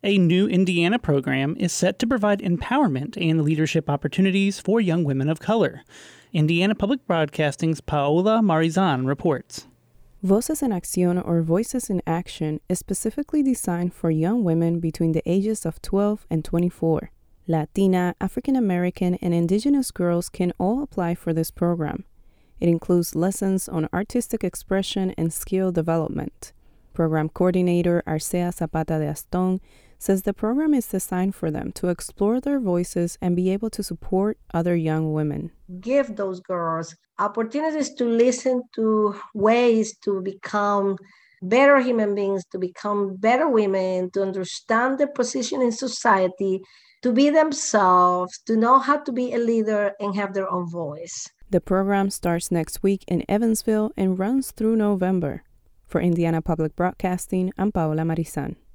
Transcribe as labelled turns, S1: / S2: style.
S1: A new Indiana program is set to provide empowerment and leadership opportunities for young women of color. Indiana Public Broadcasting's Paola Marizan reports.
S2: Voces en Acción, or Voices in Action, is specifically designed for young women between the ages of 12 and 24. Latina, African American, and Indigenous girls can all apply for this program. It includes lessons on artistic expression and skill development. Program coordinator Arcea Zapata de Aston says the program is designed for them to explore their voices and be able to support other young women.
S3: Give those girls opportunities to listen to ways to become better human beings, to become better women, to understand their position in society, to be themselves, to know how to be a leader and have their own voice.
S2: The program starts next week in Evansville and runs through November. For Indiana Public Broadcasting, I'm Paola Marizan.